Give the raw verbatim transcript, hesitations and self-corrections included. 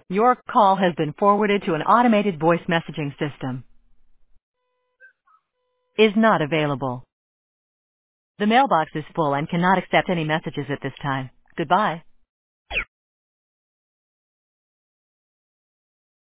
Your call has been forwarded to an automated voice messaging system. Is not available. The mailbox is full and cannot accept any messages at this time. Goodbye.